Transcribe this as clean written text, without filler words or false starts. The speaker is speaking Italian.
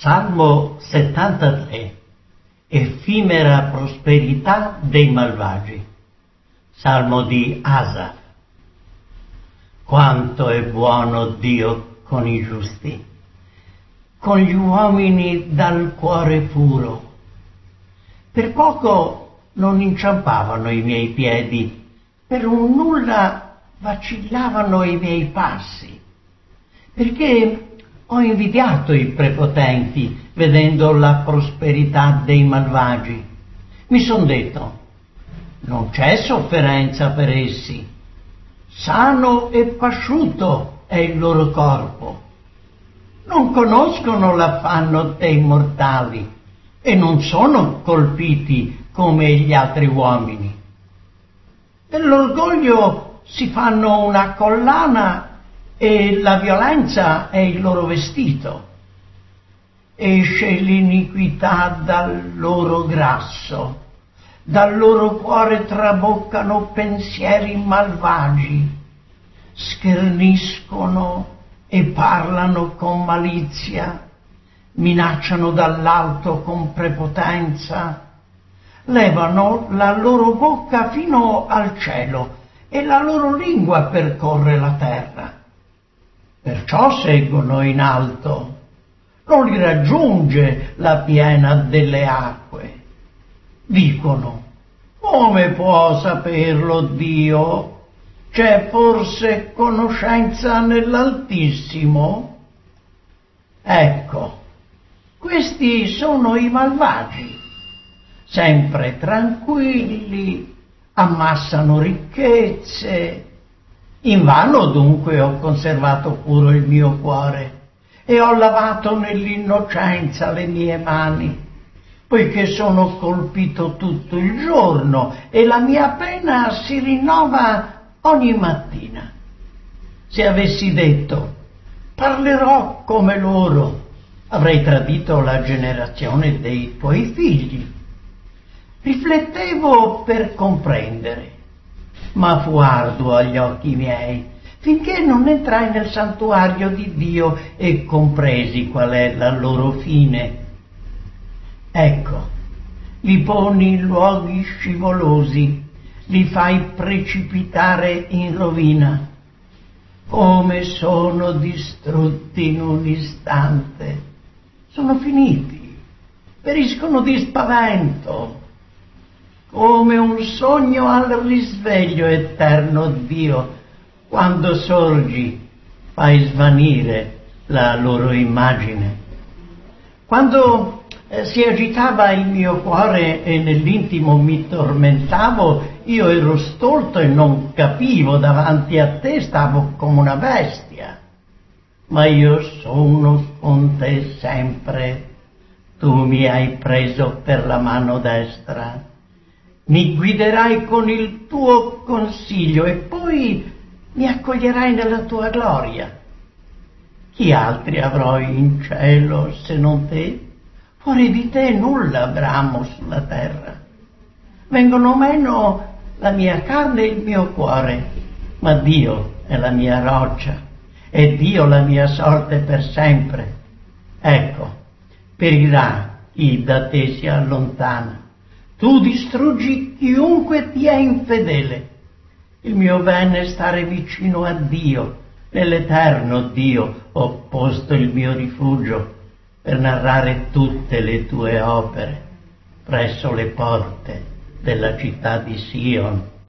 Salmo 73. Effimera prosperità dei malvagi. Salmo di Asaf. Quanto è buono Dio con i giusti, con gli uomini dal cuore puro. Per poco non inciampavano i miei piedi, per un nulla vacillavano i miei passi, perché ho invidiato i prepotenti, vedendo la prosperità dei malvagi. Mi son detto, non c'è sofferenza per essi, sano e pasciuto è il loro corpo. Non conoscono l'affanno dei mortali e non sono colpiti come gli altri uomini. Dell'orgoglio si fanno una collana e la violenza è il loro vestito. Esce l'iniquità dal loro grasso, dal loro cuore traboccano pensieri malvagi, scherniscono e parlano con malizia, minacciano dall'alto con prepotenza, levano la loro bocca fino al cielo e la loro lingua percorre la terra. Perciò seguono in alto, non li raggiunge la piena delle acque. Dicono, come può saperlo Dio? C'è forse conoscenza nell'Altissimo? Ecco, questi sono i malvagi, sempre tranquilli, ammassano ricchezze. Invano dunque ho conservato puro il mio cuore e ho lavato nell'innocenza le mie mani, poiché sono colpito tutto il giorno e la mia pena si rinnova ogni mattina. Se avessi detto, parlerò come loro, avrei tradito la generazione dei tuoi figli. Riflettevo per comprendere, ma fu arduo agli occhi miei, finché non entrai nel santuario di Dio e compresi qual è la loro fine. Ecco, li poni in luoghi scivolosi, li fai precipitare in rovina. Come sono distrutti in un istante, sono finiti, periscono di spavento. Come un sogno al risveglio, eterno Dio, quando sorgi fai svanire la loro immagine. Quando si agitava il mio cuore e nell'intimo mi tormentavo, io ero stolto e non capivo, davanti a te stavo come una bestia. Ma io sono con te sempre, tu mi hai preso per la mano destra. Mi guiderai con il tuo consiglio e poi mi accoglierai nella tua gloria. Chi altri avrò in cielo se non te? Fuori di te nulla bramo sulla terra. Vengono meno la mia carne e il mio cuore, ma Dio è la mia roccia e Dio la mia sorte per sempre. Ecco, perirà chi da te si allontana. Tu distruggi chiunque ti è infedele. Il mio bene è stare vicino a Dio. Nell'eterno Dio ho posto il mio rifugio per narrare tutte le tue opere presso le porte della città di Sion.